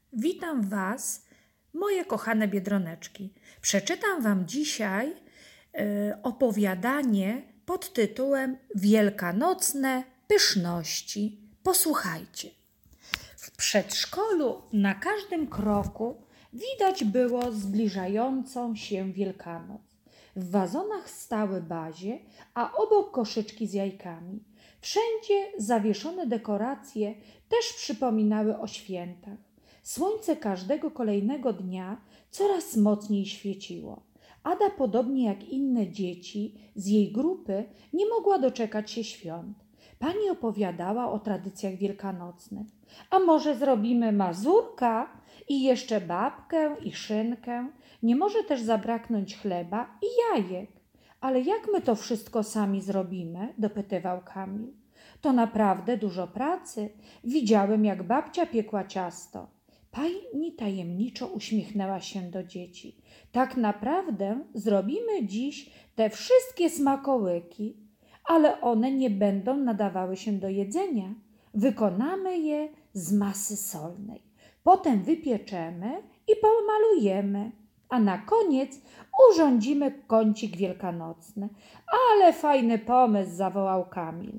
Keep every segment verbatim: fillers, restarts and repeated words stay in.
Witam Was, moje kochane biedroneczki. Przeczytam Wam dzisiaj y, opowiadanie pod tytułem Wielkanocne pyszności. Posłuchajcie. W przedszkolu na każdym kroku widać było zbliżającą się Wielkanoc. W wazonach stały bazie, a obok koszyczki z jajkami. Wszędzie zawieszone dekoracje też przypominały o świętach. Słońce każdego kolejnego dnia coraz mocniej świeciło. Ada, podobnie jak inne dzieci z jej grupy, nie mogła doczekać się świąt. Pani opowiadała o tradycjach wielkanocnych. A może zrobimy mazurka i jeszcze babkę i szynkę? Nie może też zabraknąć chleba i jajek. Ale jak my to wszystko sami zrobimy? Dopytywał Kamil. To naprawdę dużo pracy. Widziałem, jak babcia piekła ciasto. Pani tajemniczo uśmiechnęła się do dzieci. Tak naprawdę zrobimy dziś te wszystkie smakołyki, ale one nie będą nadawały się do jedzenia. Wykonamy je z masy solnej. Potem wypieczemy i pomalujemy, a na koniec urządzimy kącik wielkanocny. Ale fajny pomysł, zawołał Kamil.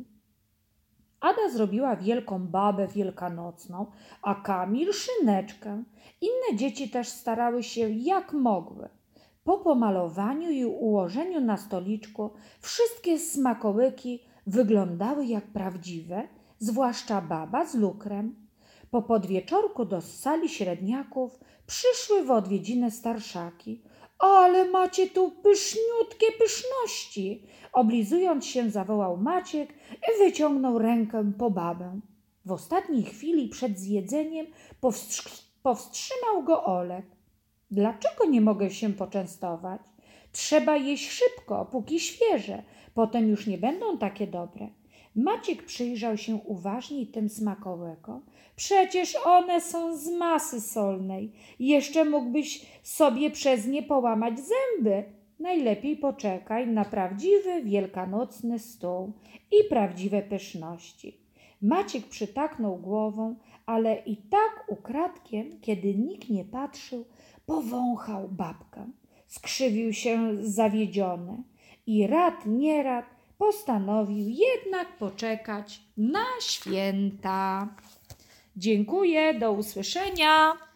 Ada zrobiła wielką babę wielkanocną, a Kamil szyneczkę. Inne dzieci też starały się jak mogły. Po pomalowaniu i ułożeniu na stoliczku wszystkie smakołyki wyglądały jak prawdziwe, zwłaszcza baba z lukrem. Po podwieczorku do sali średniaków przyszły w odwiedziny starszaki. Ale macie tu pyszniutkie pyszności! Oblizując się, zawołał Maciek i wyciągnął rękę po babę. W ostatniej chwili przed zjedzeniem powstrzy- powstrzymał go Olek. Dlaczego nie mogę się poczęstować? Trzeba jeść szybko, póki świeże, potem już nie będą takie dobre. Maciek przyjrzał się uważniej tym smakołykom. Przecież one są z masy solnej. Jeszcze mógłbyś sobie przez nie połamać zęby. Najlepiej poczekaj na prawdziwy wielkanocny stół i prawdziwe pyszności. Maciek przytaknął głową, ale i tak ukradkiem, kiedy nikt nie patrzył, powąchał babkę. Skrzywił się zawiedziony i rad nie rad postanowił jednak poczekać na święta. Dziękuję, do usłyszenia.